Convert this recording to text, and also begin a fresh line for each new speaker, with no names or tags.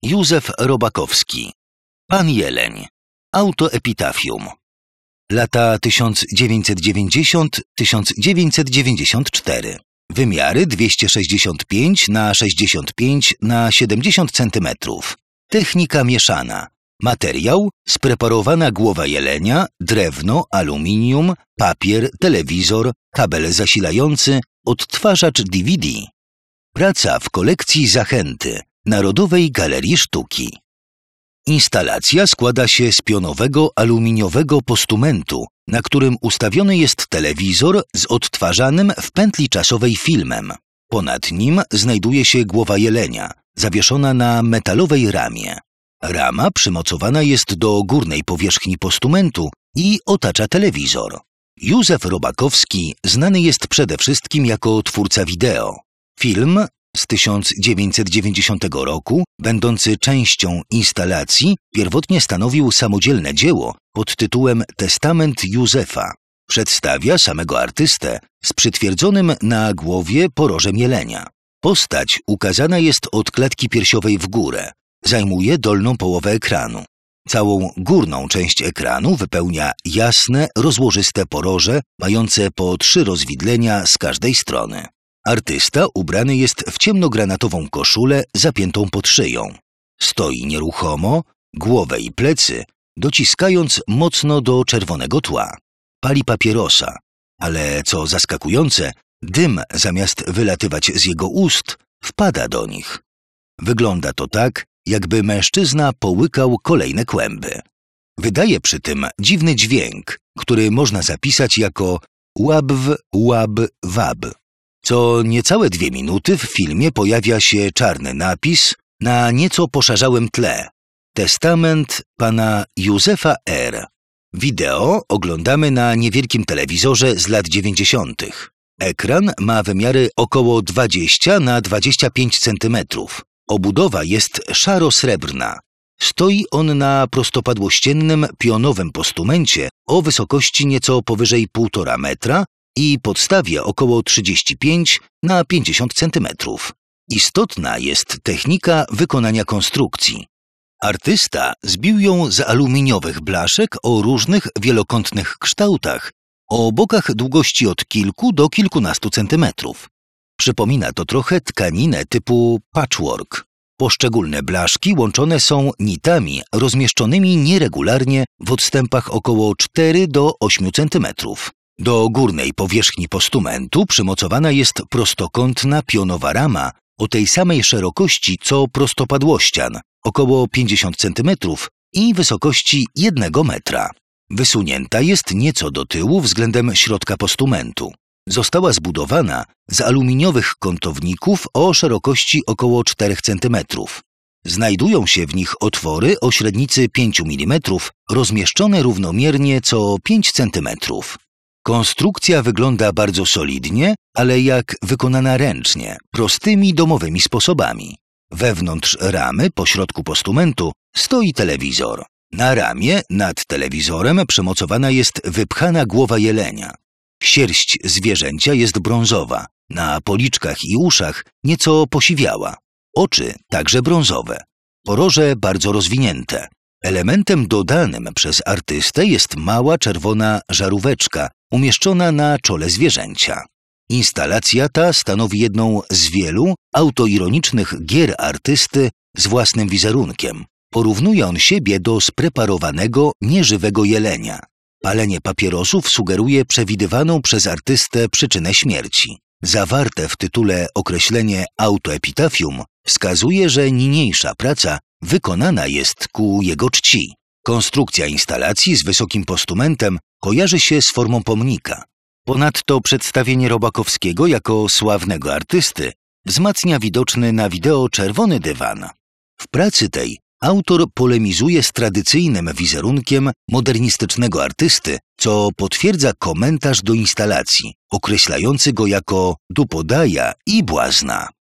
Józef Robakowski. Pan Jeleń. Autoepitafium. Lata 1990-1994. Wymiary 265 na 65 na 70 cm. Technika mieszana. Materiał: spreparowana głowa jelenia, drewno, aluminium, papier, telewizor, kabel zasilający, odtwarzacz DVD. Praca w kolekcji Zachęty, Narodowej Galerii Sztuki. Instalacja składa się z pionowego aluminiowego postumentu, na którym ustawiony jest telewizor z odtwarzanym w pętli czasowej filmem. Ponad nim znajduje się głowa jelenia, zawieszona na metalowej ramie. Rama przymocowana jest do górnej powierzchni postumentu i otacza telewizor. Józef Robakowski znany jest przede wszystkim jako twórca wideo. Film z 1990 roku, będący częścią instalacji, pierwotnie stanowił samodzielne dzieło pod tytułem Testament Józefa. Przedstawia samego artystę z przytwierdzonym na głowie porożem jelenia. Postać ukazana jest od klatki piersiowej w górę. Zajmuje dolną połowę ekranu. Całą górną część ekranu wypełnia jasne, rozłożyste poroże, mające po 3 rozwidlenia z każdej strony. Artysta ubrany jest w ciemnogranatową koszulę zapiętą pod szyją. Stoi nieruchomo, głowę i plecy dociskając mocno do czerwonego tła. Pali papierosa, ale co zaskakujące, dym zamiast wylatywać z jego ust, wpada do nich. Wygląda to tak, jakby mężczyzna połykał kolejne kłęby. Wydaje przy tym dziwny dźwięk, który można zapisać jako łabw, łab, wab. Co niecałe 2 minuty w filmie pojawia się czarny napis na nieco poszarzałym tle. Testament pana Józefa R. Wideo oglądamy na niewielkim telewizorze z lat 90. Ekran ma wymiary około 20 na 25 cm. Obudowa jest szaro-srebrna. Stoi on na prostopadłościennym, pionowym postumencie o wysokości nieco powyżej 1,5 metra i podstawie około 35 na 50 cm. Istotna jest technika wykonania konstrukcji. Artysta zbił ją z aluminiowych blaszek o różnych wielokątnych kształtach, o bokach długości od kilku do kilkunastu centymetrów. Przypomina to trochę tkaninę typu patchwork. Poszczególne blaszki łączone są nitami rozmieszczonymi nieregularnie w odstępach około 4 do 8 cm. Do górnej powierzchni postumentu przymocowana jest prostokątna pionowa rama o tej samej szerokości co prostopadłościan, około 50 cm i wysokości 1 metra. Wysunięta jest nieco do tyłu względem środka postumentu. Została zbudowana z aluminiowych kątowników o szerokości około 4 cm. Znajdują się w nich otwory o średnicy 5 mm, rozmieszczone równomiernie co 5 cm. Konstrukcja wygląda bardzo solidnie, ale jak wykonana ręcznie, prostymi domowymi sposobami. Wewnątrz ramy, pośrodku postumentu, stoi telewizor. Na ramie, nad telewizorem przymocowana jest wypchana głowa jelenia. Sierść zwierzęcia jest brązowa, na policzkach i uszach nieco posiwiała. Oczy także brązowe. Poroże bardzo rozwinięte. Elementem dodanym przez artystę jest mała czerwona żaróweczka umieszczona na czole zwierzęcia. Instalacja ta stanowi jedną z wielu autoironicznych gier artysty z własnym wizerunkiem. Porównuje on siebie do spreparowanego, nieżywego jelenia. Palenie papierosów sugeruje przewidywaną przez artystę przyczynę śmierci. Zawarte w tytule określenie autoepitafium wskazuje, że niniejsza praca wykonana jest ku jego czci. Konstrukcja instalacji z wysokim postumentem kojarzy się z formą pomnika. Ponadto przedstawienie Robakowskiego jako sławnego artysty wzmacnia widoczny na wideo czerwony dywan. W pracy tej autor polemizuje z tradycyjnym wizerunkiem modernistycznego artysty, co potwierdza komentarz do instalacji, określający go jako dupodaja i błazna.